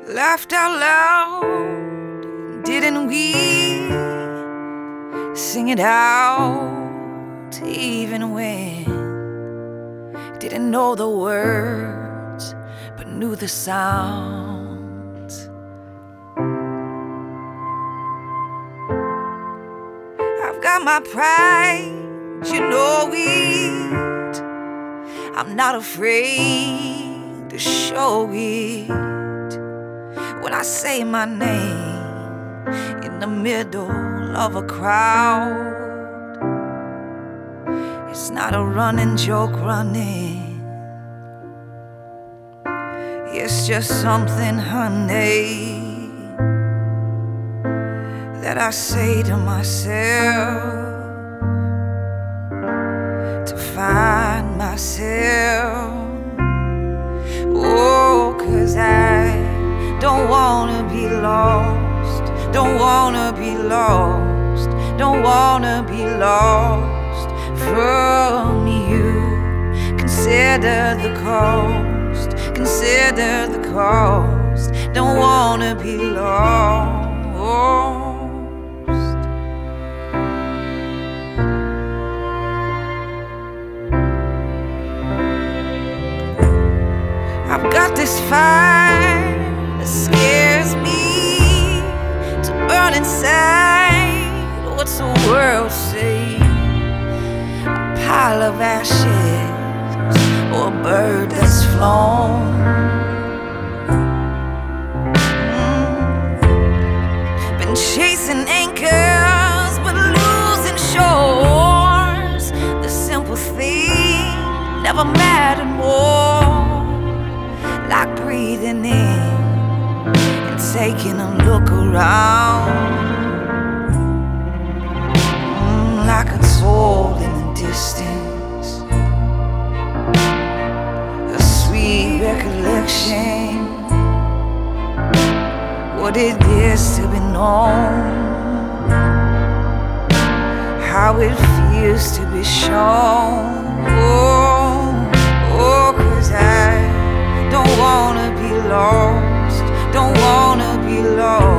laughed out loud, didn't we? Sing it out, even when didn't know the words, but knew the sounds. I've got my pride, you know it. I'm not afraid to show it. When I say my name in the middle of a crowd, it's not a running joke running. It's just something, honey, that I say to myself to find myself. Oh, 'cause I don't wanna be lost, don't wanna be lost, don't wanna be lost from you. Consider the cost, consider the cost, don't wanna be lost. I've got this fire that scares me to burn inside. What's the world say? A pile of ashes or a bird that's flown. Been chasing anchors but losing shores. The simple thing never mattered more. Like breathing in and taking a look around. Like a toll in the distance, a sweet recollection, what it is to be known, how it feels to be shown. Oh, 'cause I don't wanna be lost, don't wanna be lost.